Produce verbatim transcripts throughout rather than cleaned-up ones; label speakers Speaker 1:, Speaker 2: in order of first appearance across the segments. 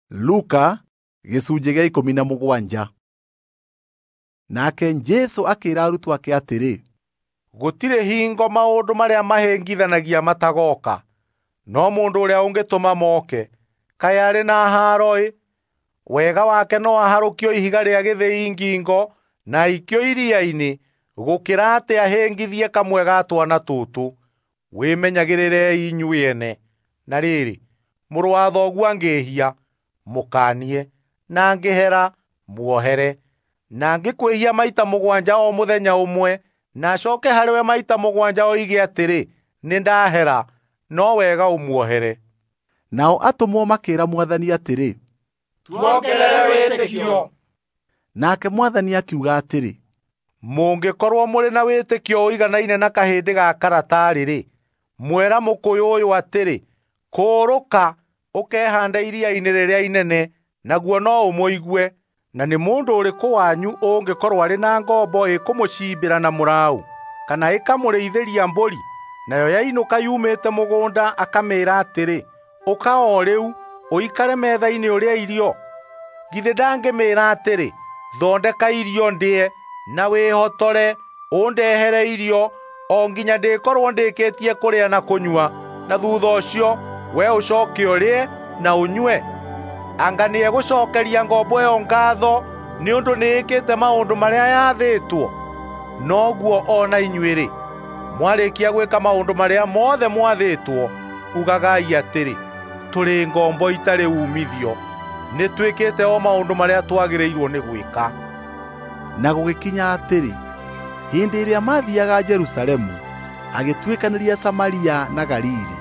Speaker 1: Luka gĩcunjĩ gĩa ikũmi na mũgwanja. Nake Jesũ akĩĩra arutwo ake atĩrĩ,
Speaker 2: gũtirĩ hingo maũndũ marĩa mahĩngithanagia matagoka, no mũndũ ũrĩa ũngĩtũma moke, kaĩ arĩ na haaro-ĩ! Wega wake no aharũkio ihiga rĩa gĩthĩi ngingo na aikio iria-inĩ, gũkĩra atĩ ahĩngithie kamwe ga twana tũtũ. Wĩmenyagĩrĩrei inyuĩ ene. Na rĩrĩ, mũrũ wa thoguo angĩĩhia, mũkaanie, na angĩhera, muohere. Na angĩkwĩhia maita mũgwanja o mũthenya ũmwe, na acooke harĩ we maita mũgwanja oige atĩrĩ, nĩndahera, no wega ũmuohere.
Speaker 1: Nao atũmwo makĩĩra Mwathani atĩrĩ,
Speaker 2: tuongerere wĩtĩkio.
Speaker 1: Nake Mwathani akiuga atĩrĩ,
Speaker 2: mũngĩkorwo mũrĩ na wĩtĩkio ũiganaine na kahĩndĩ ga karatarĩ-rĩ, mwera mũkũyũ ũyũ atĩrĩ, kũũrũka, ũkehaande iria-inĩ rĩrĩa inene, naguo no ũmũigue. Na nĩ mũndũ ũrĩkũ wanyu ũngĩkorwo arĩ na ngombo ĩkũmũcimbĩra na mũraũ, kana ĩkamũrĩithĩria mbũri, nayo yainũka yumĩte mũgũnda akamĩĩra atĩrĩ, ũka o rĩu, ũikare metha-inĩ ũrĩa irio? Githĩ ndangĩmĩĩra atĩrĩ, thondeka irio ndĩe, na wĩhotore, ũndehere irio, o nginya ndĩkorwo ndĩkĩtie kũrĩa na kũnyua, na thutha ũcio we ũcooke ũrĩe na ũnyue? Anga nĩegũcookeria ngombo ĩyo ngaatho nĩ ũndũ nĩĩkĩte maũndũ marĩa yathĩtwo? Noguo o na inyuĩ-rĩ, mwarĩkia gwĩka maũndũ marĩa mothe mwathĩtwo, ugagai atĩrĩ, tũrĩ ngombo itarĩ uumithio, nĩtwĩkĩte o maũndũ marĩa twagĩrĩirwo nĩ gwĩka.
Speaker 1: Na gũgĩkinya atĩrĩ, hĩndĩ ĩrĩa maathiaga Jerusalemu, agĩtuĩkanĩria Samaria na Galili.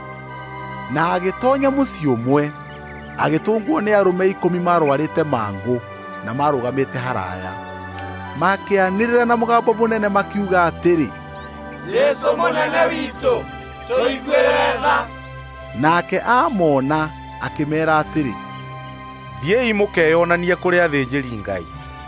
Speaker 1: Na agĩtoonya mũciĩ ũmwe, agĩtũngwo nĩ arũme ikũmi marũarĩte mangũ na marũgamĩte haraya. Makĩanĩrĩra na mũgambo mũnene makiuga atĩrĩ,
Speaker 3: Jesũ mũnene witũ, tũiguĩre tha.
Speaker 1: Nake amona akĩmeera atĩrĩ,
Speaker 2: thiĩi mũkeyonanie kũrĩ athĩnjĩri-Ngai.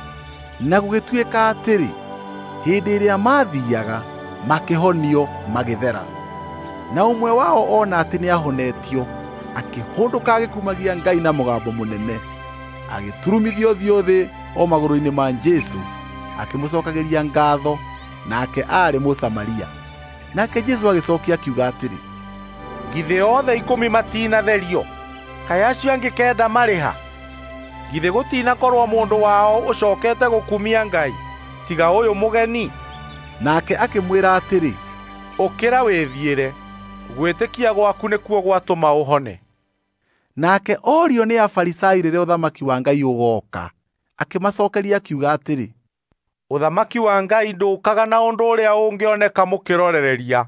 Speaker 1: Na gũgĩtuĩka atĩrĩ, hĩndĩ ĩrĩa maathiaga, makĩhonio magĩthera. Na ũmwe wao ona atĩ nĩahonetio, akĩhũndũka agĩkumagia Ngai na mũgambo mũnene, agĩturumithia ũthiũ thĩ o magũrũ-inĩ ma Jesũ, akĩmũcookagĩria ngaatho, nake aarĩ Mũsamaria. Nake Jesũ agĩcookia akiuga atĩrĩ,
Speaker 2: githĩ othe ikũmi matinatherio? Kaĩ acio angĩ kenda marĩ ha? Githĩ gũtinakorwo mũndũ wao ũcookete gũkumia Ngai, tiga ũyũ mũgeni?
Speaker 1: Nake akĩmwĩra atĩrĩ,
Speaker 2: ũkĩra wĩthiĩre, gwĩtĩkia gwaku nĩkuo gwatũma ũhone.
Speaker 1: Nake orio nĩ Afarisai rĩrĩa ũthamaki wa Ngai ũgooka, akĩmacookeria akiuga atĩrĩ,
Speaker 2: ũthamaki wa Ngai ndũũkaga na ũndũ ũrĩa ũngĩoneka mũkĩrorereria.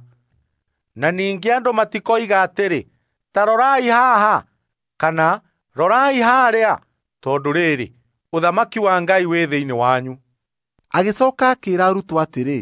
Speaker 2: Na ningĩ andũ matikoiga atĩrĩ, ta rorai haha, kana rorai harĩa, tondũ rĩrĩ, ũthamaki wa Ngai wĩ thĩinĩ wanyu.
Speaker 1: Agĩcooka akĩĩra arutwo atĩrĩ,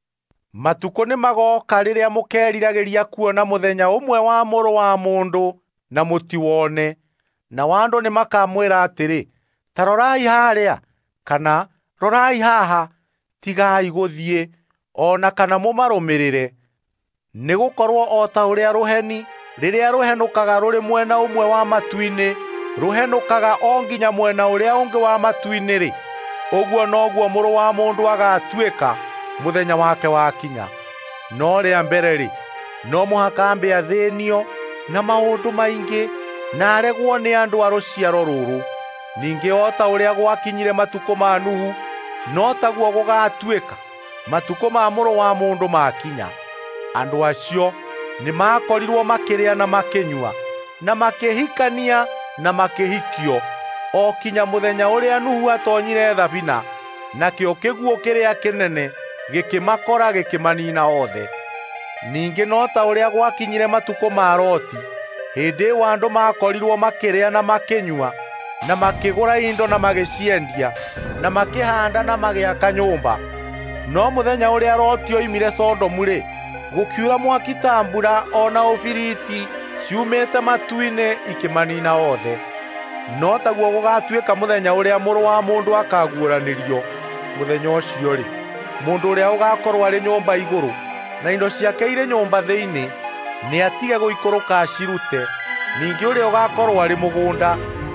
Speaker 2: matukũ nĩmagooka rĩrĩa mũkeriragĩria kuona mũthenya ũmwe wa Mũrũ wa Mũndũ, na mũtiwone. Nao andũ nĩmakamwĩra atĩrĩ, ta rorai harĩa, kana rorai haha, tigai gũthiĩ, ona kana mũmarũmĩrĩre. Nĩgũkorwo o ta ũrĩa rũheni rĩrĩa rũhenũkaga rũrĩ mwena ũmwe wa matu-inĩ, rũhenũkaga o nginya mwena ũrĩa ũngĩ wa matu-inĩ-rĩ, ũguo noguo Mũrũ wa Mũndũ agatuĩka mũthenya wake wakinya. No rĩa mbere-rĩ, no mũhaka ambe athĩĩnio na maũndũ maingĩ, na aregwo nĩ andũ a rũciaro rũrũ. Ningĩ o ta ũrĩa gwakinyire matukũ ma Nuhu, no taguo gũgatuĩka matukũ ma Mũrũ wa Mũndũ makinya. Andũ acio nĩmakorirwo makĩrĩa na makĩnyua, na makĩhikania na makĩhikio, o kinya mũthenya ũrĩa Nuhu atoonyire thabina, nakĩo kĩguũ kĩrĩa kĩnene gĩkĩmakora gĩkĩmanina othe. Ningĩ no ta ũrĩa gwakinyire matukũ ma Loti, hĩndĩ ĩyo andũ makorirwo makĩrĩa na makĩnyua, na makĩgũra indo na magĩciendia, na makĩhaanda na magĩaka nyũmba. No mũthenya ũrĩa Loti oimire Sodomu-rĩ, gũkiura mwaki ta mbura o na ũbiriti ciumĩte matu-inĩ ikĩmanina othe. No taguo gũgatuĩka mũthenya ũrĩa Mũrũ wa Mũndũ akaguũranĩrio. Mũthenya ũcio-rĩ, mũndũ ũrĩa ũgakorwo arĩ nyũmba igũrũ, na indo ciake irĩ nyũmba thĩinĩ, nĩ atige gũikũrũka acirute. Ningĩ ũrĩa ũgakorwo arĩ mũgũnda,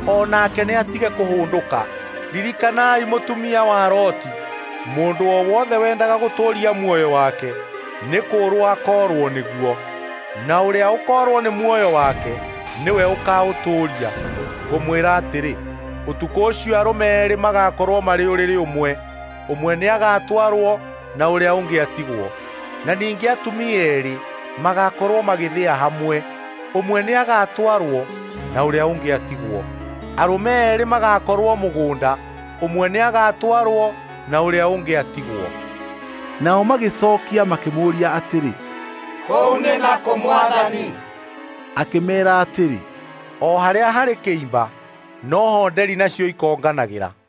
Speaker 2: onake nĩ atige kũhũndũka. Ririkanai mũtumia wa Loti. Mũndũ o wothe wendaga gũtũũria muoyo wake nĩ kũũrwo akoorwo nĩguo, na ũrĩa ũkoorwo nĩ muoyo wake nĩwe ũkaũtũũria. Ngũmwĩra atĩrĩ, ũtukũ ũcio arũme erĩ magakorwo marĩ ũrĩrĩ ũmwe, ũmwe nĩ agatwarwo na ũrĩa ũngĩ atigwo. Na ningĩ atumia erĩ magakorwo magĩthĩa hamwe, ũmwe nĩ agatwarwo na ũrĩa ũngĩ atigwo. Arũme erĩ magakorwo mũgũnda, ũmwe nĩ agatwarwo na ũrĩa ũngĩ atigwo.
Speaker 1: Nao magĩcookia makĩmũũria atĩrĩ,
Speaker 3: kũu nĩ nakũ Mwathani?
Speaker 1: Akĩmeera atĩrĩ,
Speaker 2: o harĩa harĩ kĩimba, no ho nderi nacio ikonganagĩra.